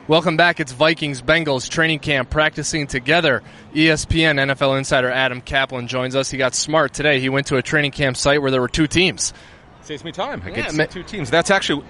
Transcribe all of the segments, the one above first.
Welcome back. It's Vikings-Bengals training camp practicing together. ESPN NFL insider Adam Kaplan joins us. He got smart today. He went to a training camp site where there were two teams. Saves me time. I get to see two teams. That's actually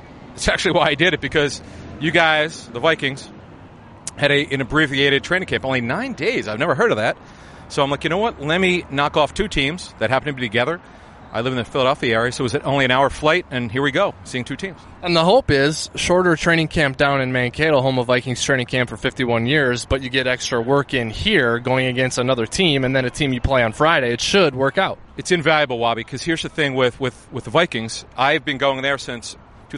why I did it, because you guys, the Vikings, had an abbreviated training camp. Only 9 days. I've never heard of that. So I'm like, you know what? Let me knock off two teams that happen to be together. I live in the Philadelphia area, so it was only an hour flight, and here we go, seeing two teams. And the hope is shorter training camp down in Mankato, home of Vikings training camp for 51 years, but you get extra work in here going against another team, and then a team you play on Friday. It should work out. It's invaluable, Wabi, because here's the thing with the Vikings. I've been going there since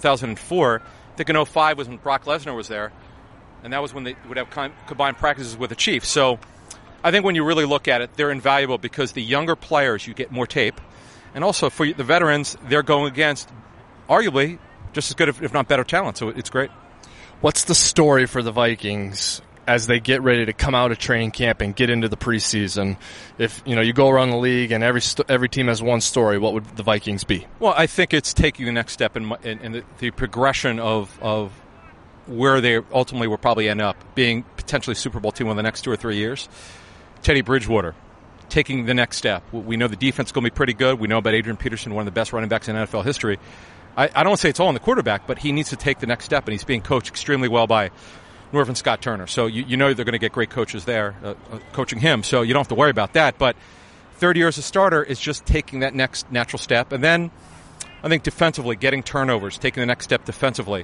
2004. I think in 2005 was when Brock Lesnar was there, and that was when they would have combined practices with the Chiefs. So I think when you really look at it, they're invaluable because the younger players, you get more tape. And also, for the veterans, they're going against, arguably, just as good, if not better talent. So it's great. What's the story for the Vikings as they get ready to come out of training camp and get into the preseason? If you go around the league and every team has one story, what would the Vikings be? Well, I think it's taking the next step in the progression of where they ultimately will probably end up, being potentially Super Bowl team in the next 2 or 3 years. Teddy Bridgewater. Taking the next step. We know the defense is going to be pretty good. We know about Adrian Peterson, one of the best running backs in NFL history. I don't want to say it's all on the quarterback, but he needs to take the next step, and he's being coached extremely well by Norvin Scott Turner. So you know they're going to get great coaches there coaching him, so you don't have to worry about that. But third year as a starter is just taking that next natural step. And then I think defensively, getting turnovers, taking the next step defensively.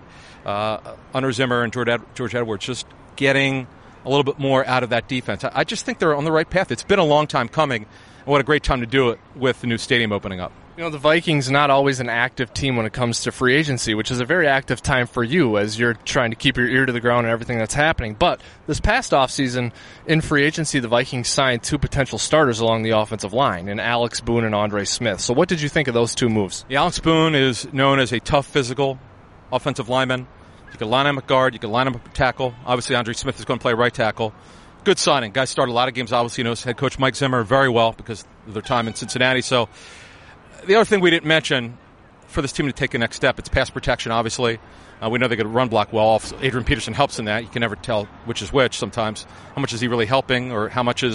Under Zimmer and George Edwards, just getting a little bit more out of that defense. I just think they're on the right path. It's been a long time coming, and what a great time to do it with the new stadium opening up. The Vikings not always an active team when it comes to free agency, which is a very active time for you as you're trying to keep your ear to the ground and everything that's happening. But this past offseason, in free agency, the Vikings signed two potential starters along the offensive line, in Alex Boone and Andre Smith. So what did you think of those two moves? Alex Boone is known as a tough, physical offensive lineman. You can line him at guard. You can line him at tackle. Obviously, Andre Smith is going to play right tackle. Good signing. Guy started a lot of games. Obviously, knows head coach Mike Zimmer very well because of their time in Cincinnati. So the other thing we didn't mention for this team to take the next step, it's pass protection, obviously. We know they could run block well. Adrian Peterson helps in that. You can never tell which is which sometimes. How much is he really helping, or how much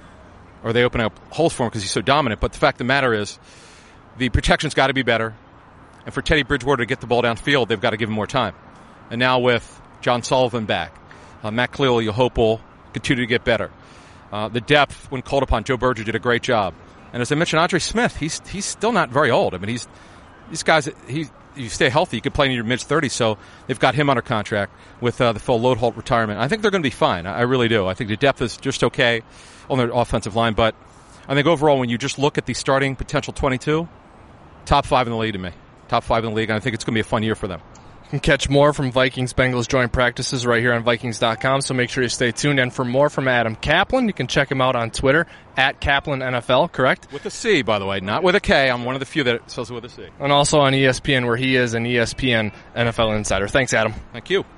are they opening up holes for him because he's so dominant? But the fact of the matter is the protection's got to be better. And for Teddy Bridgewater to get the ball downfield, they've got to give him more time. And now with John Sullivan back, Matt Khalil, you hope will continue to get better. The depth, when called upon, Joe Berger did a great job. And as I mentioned, Andre Smith, he's still not very old. I mean, these guys, you stay healthy, you can play in your mid-30s, so they've got him under contract with the Phil Loadholt retirement. I think they're going to be fine. I really do. I think the depth is just okay on their offensive line, but I think overall, when you just look at the starting potential 22, top 5 in the league to me. Top 5 in the league, and I think it's going to be a fun year for them. You can catch more from Vikings-Bengals joint practices right here on Vikings.com, so make sure you stay tuned. And for more from Adam Kaplan, you can check him out on Twitter, at KaplanNFL, correct? With a C, by the way, not with a K. I'm one of the few that says it with a C. And also on ESPN, where he is an ESPN NFL insider. Thanks, Adam. Thank you.